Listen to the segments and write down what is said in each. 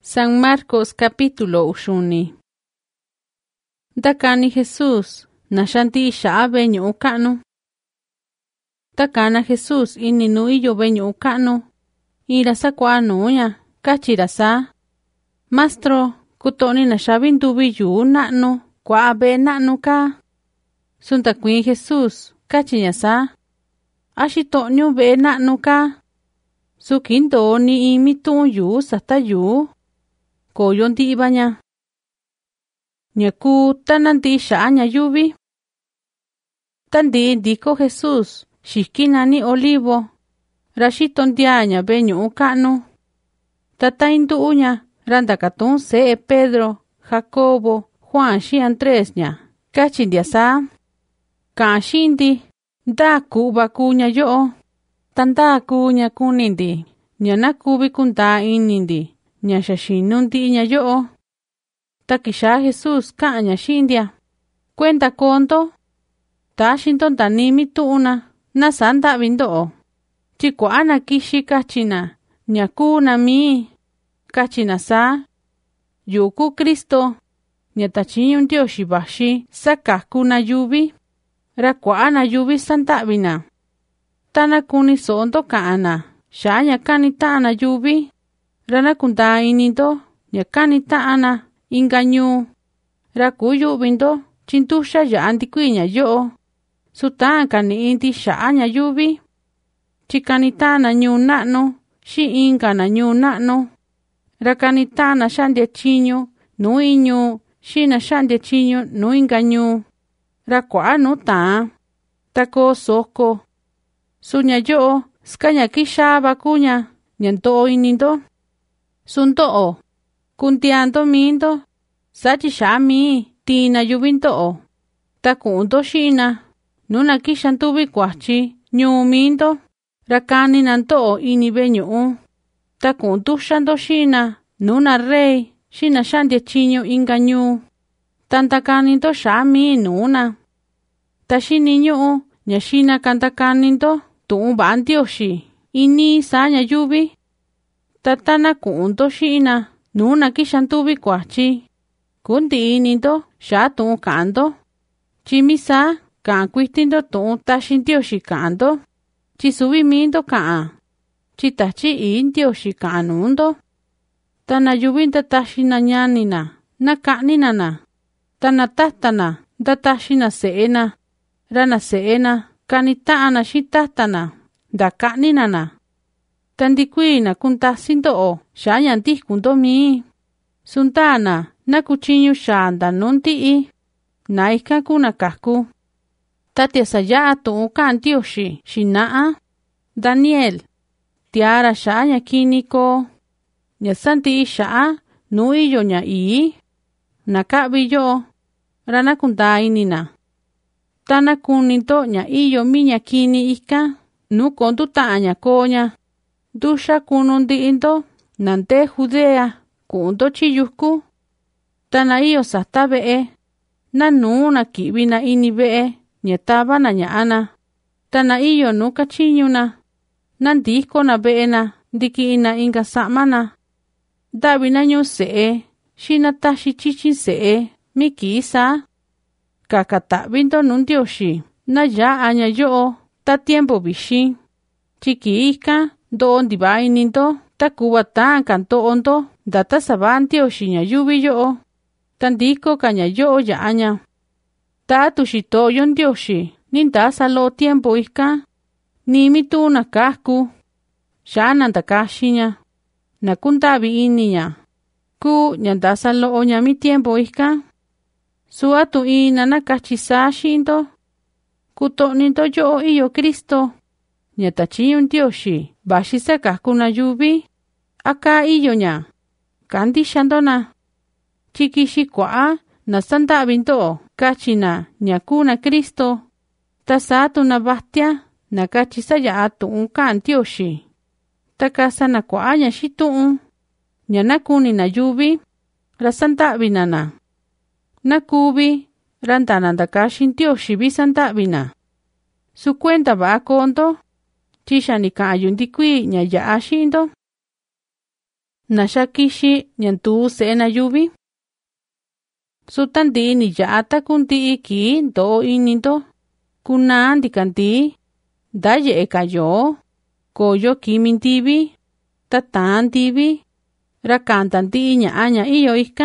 San Marcos capítulo uxuni. Dakani Jesús nashanti isha beñu kanu. Takana Jesús ininu iyo beñu kanu. Irasa kwanu ya kachirasa. Mastro kutoni nashabindu biyu nanu kwa be nanu ka. Suntakwin Jesús kachinyasa. Ashitonyu be nanu ka. Sukindo ni imitu yu sata yu. Koyon di ibanya. Nyaku tananti shaanya yubi. Tandi diko Jesús shikina ni olivo. Rashiton diaña beñu kanu. Tataindu uña randakatun se Pedro, Jacobo, Juan shi Andrés nya. Kachindiasa. Kashindi. Da kuba kuña yo. Tanda kuña kunindi. Nyana kubi kunda inindi. Nyashashinundi nya yo. Takisha Jesús kanya shindia. Cuenta konto. Ta shinton tanimi tuuna. Nasanda bindo. Chikuana kishi kachina. Nyakuna mi. Kachina sa. Yuku Kristo. Nyatachinyun Dios bashi. Sakakuna yubi. Rakuana yubi santabina. Tana kuni sondo kaana. Shanya kanitana yubi. Rana kunda inindo. Nyakanitana. Inganyu. Rakuyu bindo. Chintusha ya antikuinya yo. Sutanka ni inti shaanya yubi. Chikanitana nyu nano. Shi ingana nyu nano. Rakanitana shandia chinyo. Nu inyu. Shina shandia chinyo. Nu inganyu. Rakuanu ta. Tako soko. Sunya yo. Skanya kishaba kunya. Nyanto inindo. Sunto. Kuntiando mindo. Sachi shami. Tina yubinto. Takundo shina. Nuna kishantubi kwachi. Nyu mindo. Rakani nanto inibe nyu. Takundu shando shina. Nuna rey. Shina shandia chinyo inganyu. Tantakanindo shami nuna. Tashini nyu. Nyashina kantakanindo. Tumba antioshi. Ini sanya yubi. Tatana kundo shina. Nuna kishantubi kwachi. Kundi inindo. Shatun kando. Chimisa. Kankuitindo tun tashintioshi kando. Chisubi mindo kaan. Chitachi intioshi kanundo. Tana yubinta tashina nyanina. Nakanina na. Tana tatana. Datashina seena. Rana seena. Kanitaana shitatana. Dakanina na. Tandikuina kuntasindo o. Shayantis kundo mi. Suntana. Nakuchinyu shanda nunti. Naika kuna kasku. Tatia saya tu kantioshi. Shinaa. Daniel. Tiara shaya kiniko. Nyasanti shaa. Nui yo nya ii. Nakabi yo. Rana kundainina. Tana kuninto nya iyo minya kini ika. Nukontu taanya konya. Dusha kunundi indo. Nante Judea. Kunto chiyuku. Tana iyo sata bee. Nanuna kibina ini bee. Nyetaba na nyaana. Tana iyo nuka chinyuna. Nandiko na beena. Diki ina inga samana. Dabina nyu see. Shina tashi chichin see. Miki isa. Kakatabindo nundioshi. Na ya anya yo. Ta tiempo bishi. Chiki ika. Do ondi bainindo. Ta kuba tan kanto ondo. Data sabantioshi nya yubi yo. Tandiko kanya yo ya anya. Ta tushito yon dioshi. Ninda salo tiempo ika. Nimi tu na kasku. Shana takashinya. Nakuntabi ininya. Ku nyanda salo onya mi tiempo ika. Suatu ina nakachisa shindo. Kuto nindo yo iyo Kristo. Nyatachi yon dioshi. Bashisa kasku na yubi. Aka iyo nya. Kandi shandona. Chikishi kwa. Nasanda binto. Kachina nyakuna Kristo. Tasatu na bastia. Nakachisa ya atu unka antioshi. Takasa na kwaanya shitu. Nyanakuni na yubi. Rasanta binana. Nakubi. Rantananda kashintioshi bisanta bina. Su cuenta ba kondo. Chisha ni kayundikwi nya ya ashindo. Nasha kixi ñantu se'ena yuvi. Sutandi ni yata kunti ki do ininto. Kuna ndikanti. Daye kayo. Koyo kimintivi. Tatantivi. Rakantanti ña'aña iyo ika.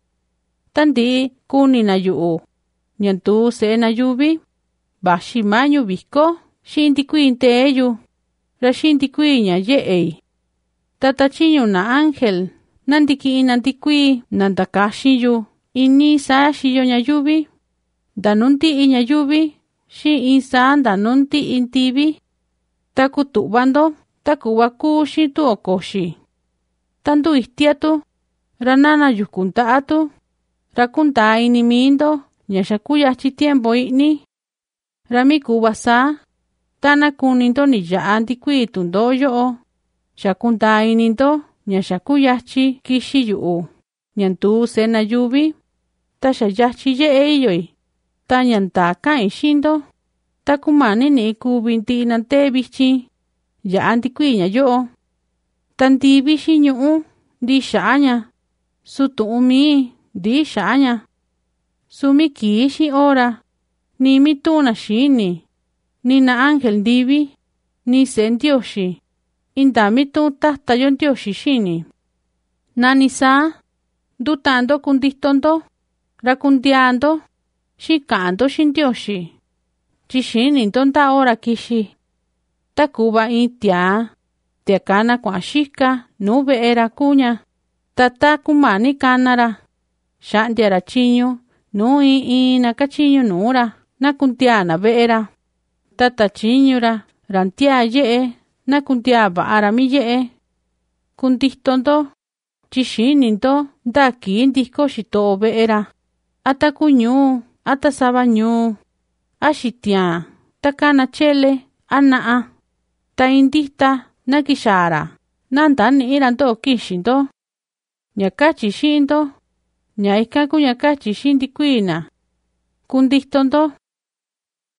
Tandi kuni na yu'u. Ñantu se'ena yuvi. Baxi mañu viko. Xintikui inteyu. Ra xintikui ña ye'ei. Tatachiñu na ángel. Nandiki inantikui nandakaxiyu. Ini saa xiyo ña yuvi. Danunti iña yuvi. Xi insa danunti intivi. Takutubando. Takuwaku xitu okoshi. Tandu istiatu. Ranana yukuntaatu. Rakunta inimindo. Ñaxakuyachi tiempo i'ni. Rami kubasa. Tana kuninto ni yaantikui tundoyo. Xakunta ininto. Ñaxakuyachi kixi yu'u. Ñantu se'ena yuvi. Taxayachi ye'eyoi. Tañanta kain xindo. Takumani ni kubinti nante bichi. Yaantikui ña yo'o. Tandivi xiñu'u. Di xa'aña. Sutu umi. Di xa'aña. Sumi kixi ora. Ni mituna xini. Ni na ángel ndivi. Ni se'en Dioxi. Inda mitu tata yon Dioxi xini. Nani saa. Dutando kundistondo. Rakundiando. Xikando xin Dioxi. Chixini ntonta ora kixi. Takuba in tia. Tiakana kwa xika. Nube era kuña. Tata kumani kanara. Xandiara chiñu. Nu ina kachiñu nura. Nakuntiana ve'era. Tata chiñura. Rantia ye'e. Nakuntia va'ara mi ye'e. Kundistondo. Chixininto. Daki indiko xito ve'era. Ata kuñu. Ata sabañu. Axitia. Takana chele. Anaa. Ta indita. Nakixara. Nandani iranto kixinto. Ñakachi xindo. Ñaika kuñakachi xindikuina. Kundistondo.